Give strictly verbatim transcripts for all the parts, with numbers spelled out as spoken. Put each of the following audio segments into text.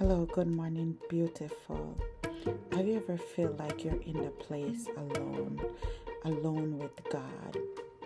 Hello, good morning, beautiful. Have you ever feel like you're in the place alone, alone with God?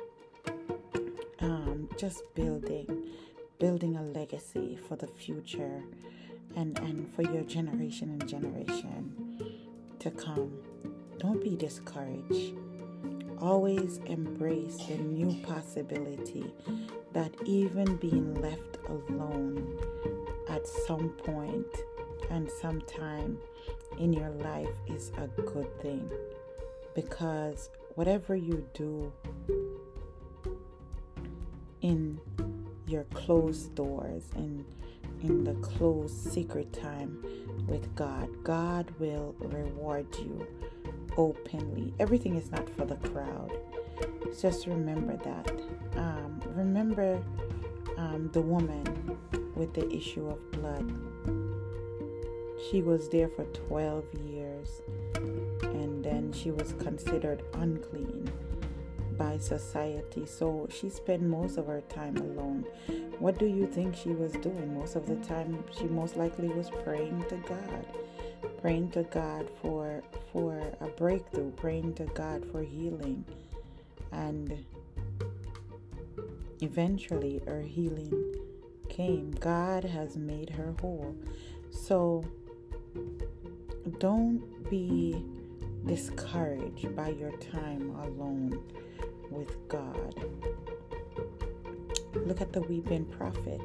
Um, just building, building a legacy for the future and, and for your generation and generation to come. Don't be discouraged. Always embrace the new possibility that even being left alone at some point and sometime in your life is a good thing, because whatever you do in your closed doors and in the closed secret time with God, God will reward you openly. Everything is not for the crowd. Just remember that. Um, remember um, the woman with the issue of blood. She was there for twelve years, and then she was considered unclean by society. So she spent most of her time alone. What do you think she was doing? Most of the time, she most likely was praying to God. Praying to God for for a breakthrough, praying to God for healing. And eventually her healing came. God has made her whole. So don't be discouraged by your time alone with God. Look at the weeping prophet,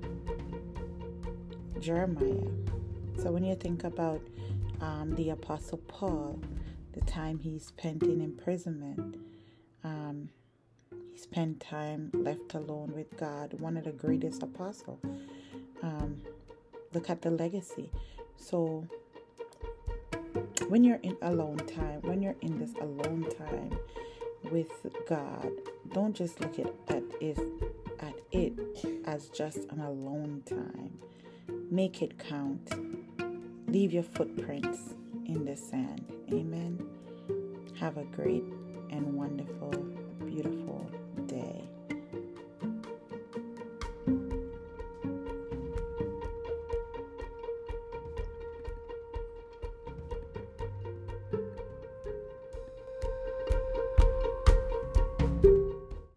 Jeremiah. So when you think about um, the Apostle Paul, the time he spent in imprisonment, um, he spent time left alone with God, one of the greatest apostles. Um, look at the legacy. So when you're in alone time, when you're in this alone time with God, don't just look at, at it at it as just an alone time. Make it count. Leave your footprints in the sand. Amen. Have a great and wonderful, beautiful day.